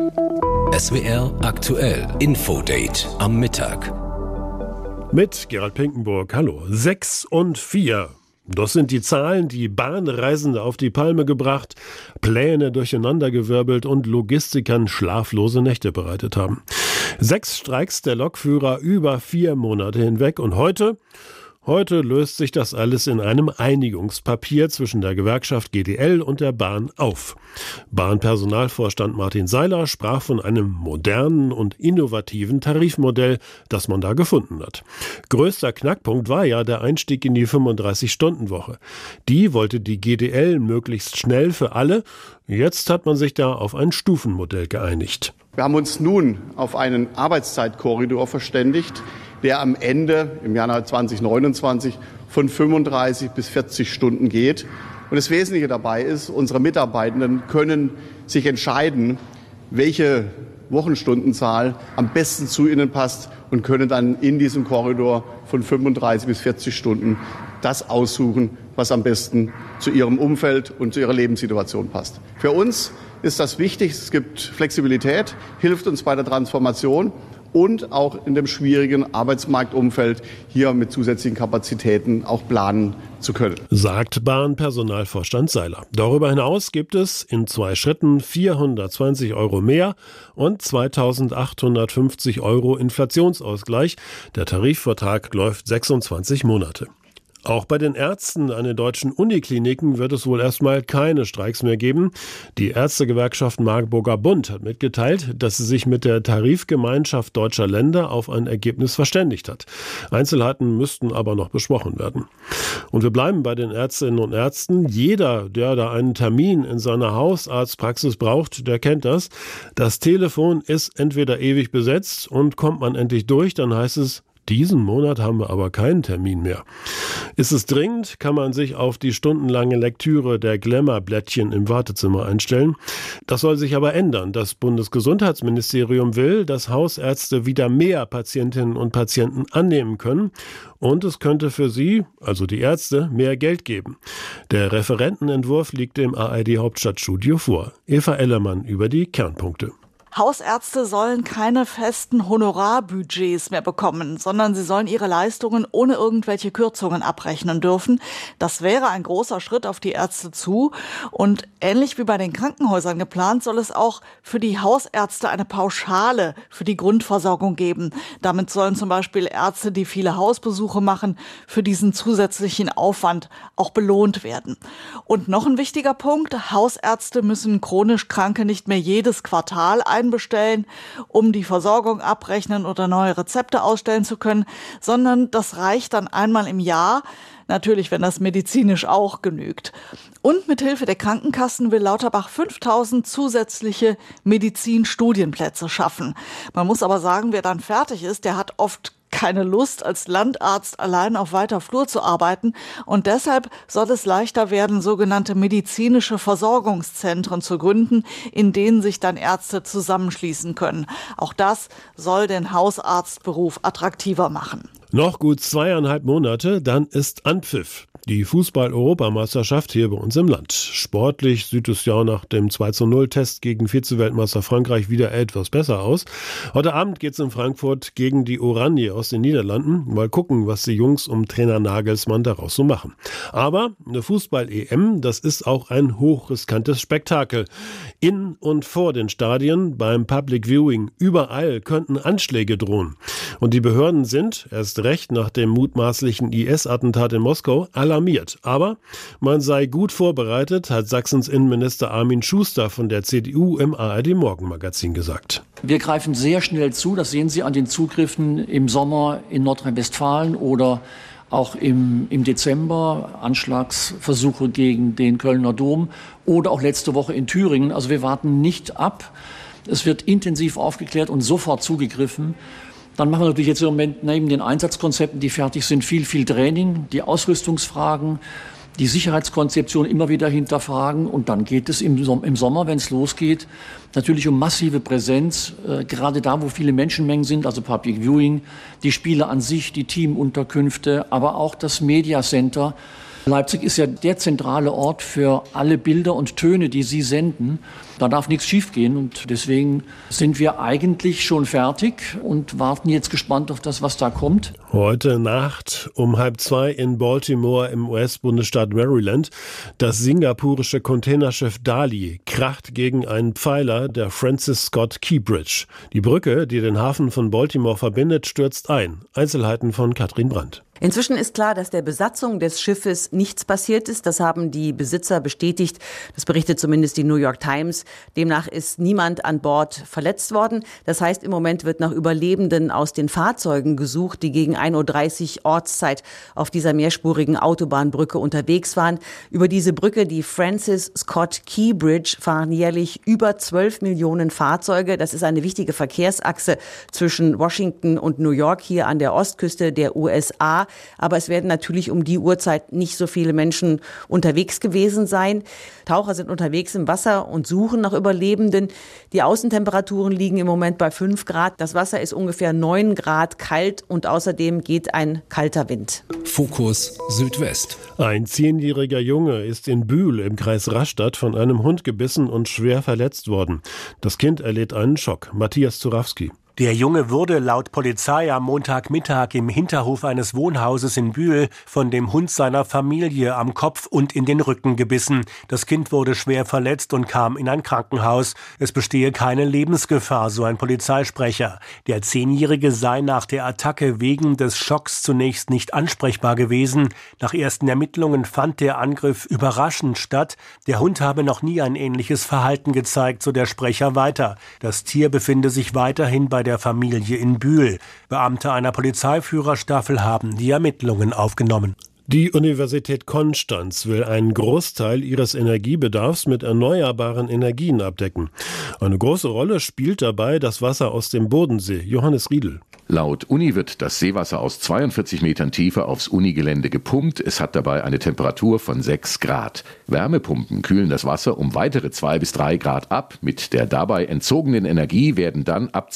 SWR aktuell Infodate am Mittag. Mit Gerald Pinkenburg, hallo. 6 und 4. Das sind die Zahlen, die Bahnreisende auf die Palme gebracht, Pläne durcheinandergewirbelt und Logistikern schlaflose Nächte bereitet haben. 6 Streiks der Lokführer über 4 Monate hinweg und heute löst sich das alles in einem Einigungspapier zwischen der Gewerkschaft GDL und der Bahn auf. Bahnpersonalvorstand Martin Seiler sprach von einem modernen und innovativen Tarifmodell, das man da gefunden hat. Größter Knackpunkt war ja der Einstieg in die 35-Stunden-Woche. Die wollte die GDL möglichst schnell für alle. Jetzt hat man sich da auf ein Stufenmodell geeinigt. Wir haben uns nun auf einen Arbeitszeitkorridor verständigt, der am Ende im Januar 2029 von 35 bis 40 Stunden geht. Und das Wesentliche dabei ist, unsere Mitarbeitenden können sich entscheiden, welche Wochenstundenzahl am besten zu ihnen passt und können dann in diesem Korridor von 35 bis 40 Stunden das aussuchen, was am besten zu ihrem Umfeld und zu ihrer Lebenssituation passt. Für uns ist das wichtig. Es gibt Flexibilität, hilft uns bei der Transformation und auch in dem schwierigen Arbeitsmarktumfeld hier mit zusätzlichen Kapazitäten auch planen zu können. Sagt Bahnpersonalvorstand Seiler. Darüber hinaus gibt es in 2 Schritten 420 € mehr und 2.850 € Inflationsausgleich. Der Tarifvertrag läuft 26 Monate. Auch bei den Ärzten an den deutschen Unikliniken wird es wohl erstmal keine Streiks mehr geben. Die Ärztegewerkschaft Marburger Bund hat mitgeteilt, dass sie sich mit der Tarifgemeinschaft deutscher Länder auf ein Ergebnis verständigt hat. Einzelheiten müssten aber noch besprochen werden. Und wir bleiben bei den Ärztinnen und Ärzten. Jeder, der da einen Termin in seiner Hausarztpraxis braucht, der kennt das. Das Telefon ist entweder ewig besetzt und kommt man endlich durch, dann heißt es, diesen Monat haben wir aber keinen Termin mehr. Ist es dringend, kann man sich auf die stundenlange Lektüre der Glamour-Blättchen im Wartezimmer einstellen. Das soll sich aber ändern. Das Bundesgesundheitsministerium will, dass Hausärzte wieder mehr Patientinnen und Patienten annehmen können. Und es könnte für sie, also die Ärzte, mehr Geld geben. Der Referentenentwurf liegt im ARD-Hauptstadtstudio vor. Eva Ellermann über die Kernpunkte. Hausärzte sollen keine festen Honorarbudgets mehr bekommen, sondern sie sollen ihre Leistungen ohne irgendwelche Kürzungen abrechnen dürfen. Das wäre ein großer Schritt auf die Ärzte zu. Und ähnlich wie bei den Krankenhäusern geplant, soll es auch für die Hausärzte eine Pauschale für die Grundversorgung geben. Damit sollen zum Beispiel Ärzte, die viele Hausbesuche machen, für diesen zusätzlichen Aufwand auch belohnt werden. Und noch ein wichtiger Punkt, Hausärzte müssen chronisch Kranke nicht mehr jedes Quartal einbestellen, um die Versorgung abrechnen oder neue Rezepte ausstellen zu können, sondern das reicht dann einmal im Jahr, natürlich, wenn das medizinisch auch genügt. Und mithilfe der Krankenkassen will Lauterbach 5.000 zusätzliche Medizinstudienplätze schaffen. Man muss aber sagen, wer dann fertig ist, der hat oft keine Lust, als Landarzt allein auf weiter Flur zu arbeiten. Und deshalb soll es leichter werden, sogenannte medizinische Versorgungszentren zu gründen, in denen sich dann Ärzte zusammenschließen können. Auch das soll den Hausarztberuf attraktiver machen. Noch gut 2,5 Monate, dann ist Anpfiff. Die Fußball-Europameisterschaft hier bei uns im Land. Sportlich sieht es ja nach dem 2:0-Test gegen Vize-Weltmeister Frankreich wieder etwas besser aus. Heute Abend geht's in Frankfurt gegen die Oranje aus den Niederlanden. Mal gucken, was die Jungs um Trainer Nagelsmann daraus so machen. Aber eine Fußball-EM, das ist auch ein hochriskantes Spektakel. In und vor den Stadien, beim Public Viewing, überall könnten Anschläge drohen. Und die Behörden sind, erst recht nach dem mutmaßlichen IS-Attentat in Moskau, alarmiert. Aber man sei gut vorbereitet, hat Sachsens Innenminister Armin Schuster von der CDU im ARD-Morgenmagazin gesagt. Wir greifen sehr schnell zu, das sehen Sie an den Zugriffen im Sommer in Nordrhein-Westfalen oder auch im Dezember, Anschlagsversuche gegen den Kölner Dom oder auch letzte Woche in Thüringen. Also wir warten nicht ab. Es wird intensiv aufgeklärt und sofort zugegriffen. Dann machen wir natürlich jetzt im Moment neben den Einsatzkonzepten, die fertig sind, viel Training, die Ausrüstungsfragen, die Sicherheitskonzeption immer wieder hinterfragen. Und dann geht es im Sommer, wenn es losgeht, natürlich um massive Präsenz, gerade da, wo viele Menschenmengen sind, also Public Viewing, die Spiele an sich, die Teamunterkünfte, aber auch das Media Center. Leipzig ist ja der zentrale Ort für alle Bilder und Töne, die Sie senden. Da darf nichts schiefgehen und deswegen sind wir eigentlich schon fertig und warten jetzt gespannt auf das, was da kommt. Heute Nacht um 1:30 in Baltimore im US-Bundesstaat Maryland. Das singapurische Containerschiff Dali kracht gegen einen Pfeiler der Francis Scott Key Bridge. Die Brücke, die den Hafen von Baltimore verbindet, stürzt ein. Einzelheiten von Katrin Brandt. Inzwischen ist klar, dass der Besatzung des Schiffes nichts passiert ist. Das haben die Besitzer bestätigt. Das berichtet zumindest die New York Times. Demnach ist niemand an Bord verletzt worden. Das heißt, im Moment wird nach Überlebenden aus den Fahrzeugen gesucht, die gegen 1:30 Uhr Ortszeit auf dieser mehrspurigen Autobahnbrücke unterwegs waren. Über diese Brücke, die Francis Scott Key Bridge, fahren jährlich über 12 Millionen Fahrzeuge. Das ist eine wichtige Verkehrsachse zwischen Washington und New York hier an der Ostküste der USA. Aber es werden natürlich um die Uhrzeit nicht so viele Menschen unterwegs gewesen sein. Taucher sind unterwegs im Wasser und suchen nach Überlebenden. Die Außentemperaturen liegen im Moment bei 5 Grad. Das Wasser ist ungefähr 9 Grad kalt und außerdem geht ein kalter Wind. Fokus Südwest. Ein 10-jähriger Junge ist in Bühl im Kreis Rastatt von einem Hund gebissen und schwer verletzt worden. Das Kind erlitt einen Schock. Matthias Zurawski. Der Junge wurde laut Polizei am Montagmittag im Hinterhof eines Wohnhauses in Bühl von dem Hund seiner Familie am Kopf und in den Rücken gebissen. Das Kind wurde schwer verletzt und kam in ein Krankenhaus. Es bestehe keine Lebensgefahr, so ein Polizeisprecher. Der 10-Jährige sei nach der Attacke wegen des Schocks zunächst nicht ansprechbar gewesen. Nach ersten Ermittlungen fand der Angriff überraschend statt. Der Hund habe noch nie ein ähnliches Verhalten gezeigt, so der Sprecher weiter. Das Tier befinde sich weiterhin bei der Familie in Bühl. Beamte einer Polizeiführerstaffel haben die Ermittlungen aufgenommen. Die Universität Konstanz will einen Großteil ihres Energiebedarfs mit erneuerbaren Energien abdecken. Eine große Rolle spielt dabei das Wasser aus dem Bodensee. Johannes Riedl. Laut Uni wird das Seewasser aus 42 Metern Tiefe aufs Unigelände gepumpt. Es hat dabei eine Temperatur von 6 Grad. Wärmepumpen kühlen das Wasser um weitere 2 bis 3 Grad ab. Mit der dabei entzogenen Energie werden dann ab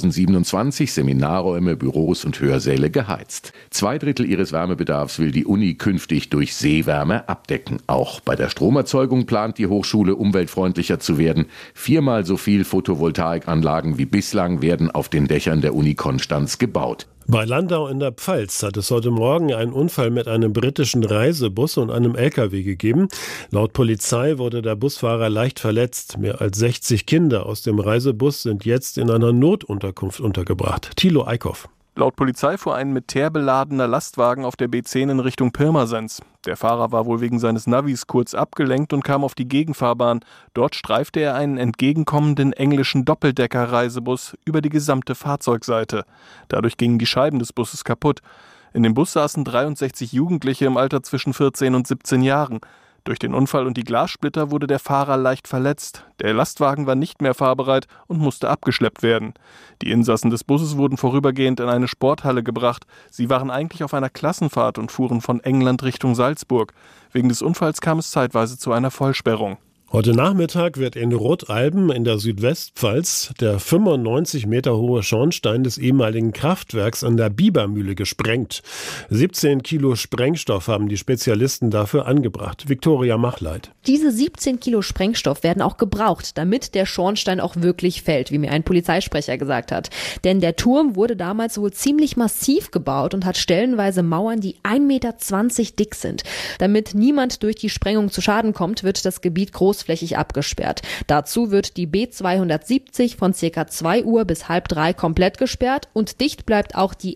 2027 Seminarräume, Büros und Hörsäle geheizt. 2/3 ihres Wärmebedarfs will die Uni künftig durch Seewärme abdecken. Auch bei der Stromerzeugung plant die Hochschule, umweltfreundlicher zu werden. 4-mal so viel Photovoltaikanlagen wie bislang werden auf den Dächern der Uni Konstanz gebaut. Bei Landau in der Pfalz hat es heute Morgen einen Unfall mit einem britischen Reisebus und einem LKW gegeben. Laut Polizei wurde der Busfahrer leicht verletzt. Mehr als 60 Kinder aus dem Reisebus sind jetzt in einer Notunterkunft untergebracht. Thilo Eickhoff. Laut Polizei fuhr ein mit Teer beladener Lastwagen auf der B10 in Richtung Pirmasens. Der Fahrer war wohl wegen seines Navis kurz abgelenkt und kam auf die Gegenfahrbahn. Dort streifte er einen entgegenkommenden englischen Doppeldecker-Reisebus über die gesamte Fahrzeugseite. Dadurch gingen die Scheiben des Busses kaputt. In dem Bus saßen 63 Jugendliche im Alter zwischen 14 und 17 Jahren. Durch den Unfall und die Glassplitter wurde der Fahrer leicht verletzt. Der Lastwagen war nicht mehr fahrbereit und musste abgeschleppt werden. Die Insassen des Busses wurden vorübergehend in eine Sporthalle gebracht. Sie waren eigentlich auf einer Klassenfahrt und fuhren von England Richtung Salzburg. Wegen des Unfalls kam es zeitweise zu einer Vollsperrung. Heute Nachmittag wird in Rotalben in der Südwestpfalz der 95 Meter hohe Schornstein des ehemaligen Kraftwerks an der Bibermühle gesprengt. 17 Kilo Sprengstoff haben die Spezialisten dafür angebracht. Viktoria Machleit. Diese 17 Kilo Sprengstoff werden auch gebraucht, damit der Schornstein auch wirklich fällt, wie mir ein Polizeisprecher gesagt hat. Denn der Turm wurde damals wohl ziemlich massiv gebaut und hat stellenweise Mauern, die 1,20 Meter dick sind. Damit niemand durch die Sprengung zu Schaden kommt, wird das Gebiet großflächig abgesperrt. Dazu wird die B270 von ca. 2 Uhr bis 2:30 komplett gesperrt und dicht bleibt auch die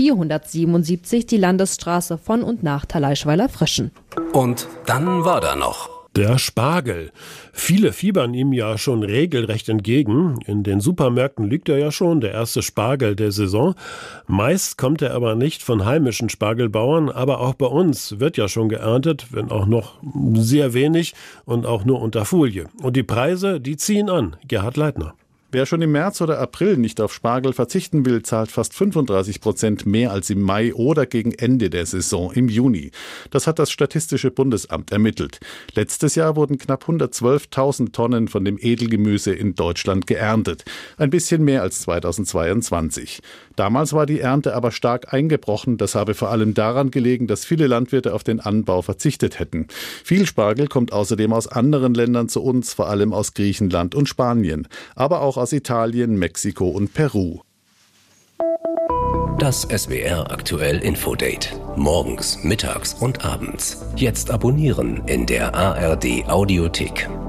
L477, die Landesstraße von und nach Thalaischweiler-Frischen. Und dann war da noch der Spargel. Viele fiebern ihm ja schon regelrecht entgegen. In den Supermärkten liegt er ja schon, der erste Spargel der Saison. Meist kommt er aber nicht von heimischen Spargelbauern, aber auch bei uns wird ja schon geerntet, wenn auch noch sehr wenig und auch nur unter Folie. Und die Preise, die ziehen an. Gerhard Leitner. Wer schon im März oder April nicht auf Spargel verzichten will, zahlt fast 35% mehr als im Mai oder gegen Ende der Saison im Juni. Das hat das Statistische Bundesamt ermittelt. Letztes Jahr wurden knapp 112.000 Tonnen von dem Edelgemüse in Deutschland geerntet. Ein bisschen mehr als 2022. Damals war die Ernte aber stark eingebrochen. Das habe vor allem daran gelegen, dass viele Landwirte auf den Anbau verzichtet hätten. Viel Spargel kommt außerdem aus anderen Ländern zu uns, vor allem aus Griechenland und Spanien, aber auch aus Italien, Mexiko und Peru. Das SWR aktuell Infodate. Morgens, mittags und abends. Jetzt abonnieren in der ARD Audiothek.